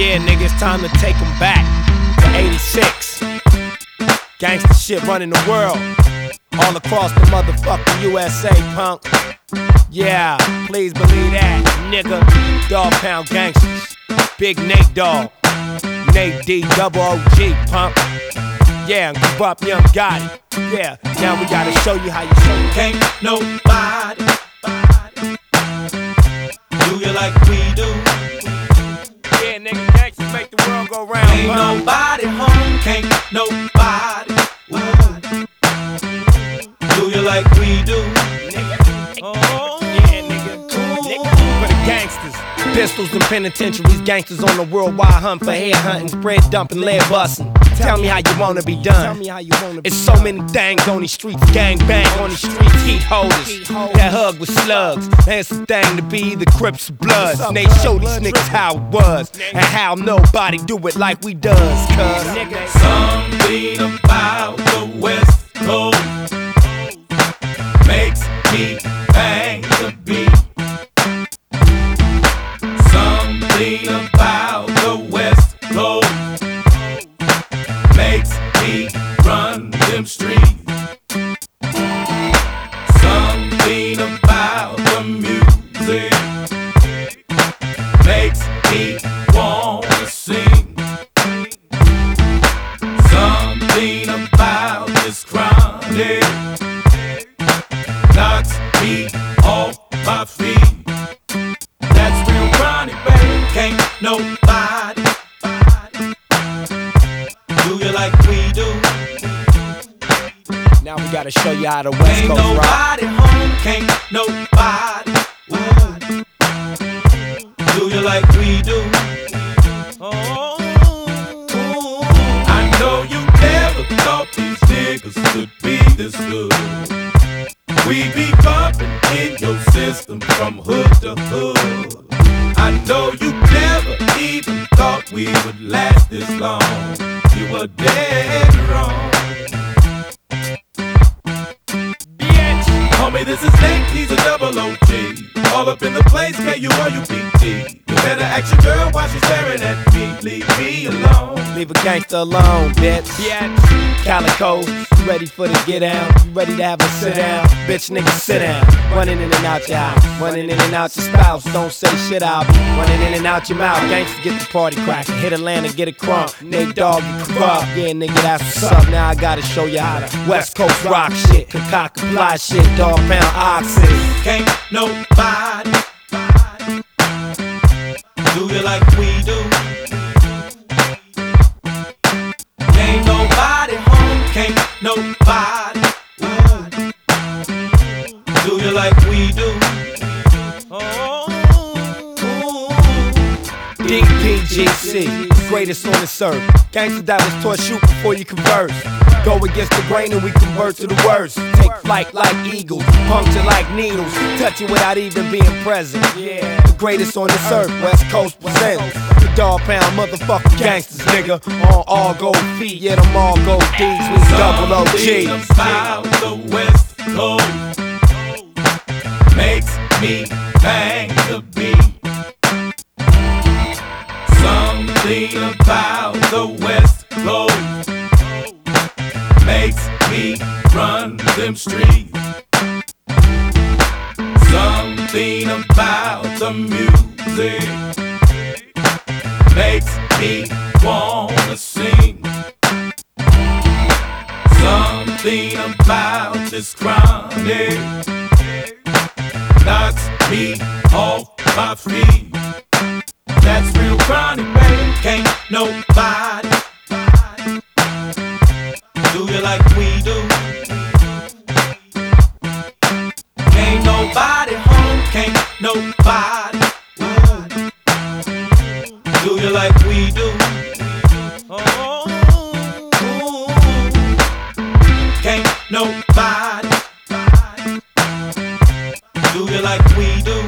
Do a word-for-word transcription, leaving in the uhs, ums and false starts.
Yeah, nigga, it's time to take them back to eighty-six. Gangsta shit running the world, all across the motherfucking U S A, punk. Yeah, please believe that, nigga. Dog Pound Gangsters, Big Nate Dogg, Nate D, double O G, punk. Yeah, give up, Young Gotti. Yeah, now we gotta show you how you show you. Can't nobody do you like we do. Yeah, nigga, gangsters make the world go round. Ain't punk. nobody home, can't nobody do you like we do. Oh, yeah, nigga. Nigga, for the gangsters. Pistols in penitentiaries, gangsters on the worldwide hunt for head hunting, spread dumping, lead busting. Tell me how you wanna be done. Tell me how you wanna be. It's so many things on these streets, gang bang on these streets, heat holders. That hug with slugs. That's the thing to be the Crips Bloods. And they show these niggas how it was and how nobody do it like we does. Cause something about the West Coast makes me bang the beat. Something about the West Coast makes me run them streets. Something about the music makes me wanna sing. Something about this chronic knocks me off my feet. That's real chronic, baby. Can't nobody do you like we do. now we gotta show you how the West Ain't Coast rock. nobody home, can't nobody do you like we do. Oh, I know you never thought these niggas could be this good. We be bumping in your system from hood to hood. I know you never even thought we would last this long. You were dead wrong. Homie, this is Nate, he's a double O G. All up in the place, K U R U P T. You better ask your girl while she's staring at me. Leave me alone. Leave a gangster alone, bitch. Bitch. Calico, you ready for the get out? You ready to have a sit down? Bitch, nigga, sit down. Running in and out your house, running in and out your spouse. Don't say shit out, running in and out your mouth. Gangsters get the party crackin', hit Atlanta, get it crunk. Nate Dogg, get corrupt. Yeah, nigga, that's what's up. Now I gotta show you how to West Coast rock shit, concoct fly shit, Dog Pound oxys. Can't nobody do you like we do. Ain't nobody home, can't nobody do you like we do. Oh, D P G C, greatest on this earth. Gangsta that was taught shoot before you converse. Go against the grain and we convert to the worst. Take flight like eagles, puncture like needles, touch it without even being present. Yeah, the greatest on this earth, West Coast presents the Dog Pound motherfucking gangsters, nigga. On all gold feet, yeah, them all gold D's, we double O G. Something about the West Coast makes me bang the beat. Something about the West Coast makes me run them streets. Something about the music makes me wanna sing. Something about this chronic knocks me off my feet. That's real chronic, baby. Can't nobody do you like we do. Ain't nobody home, can't nobody do you like we do. Oh, can't nobody do you like we do.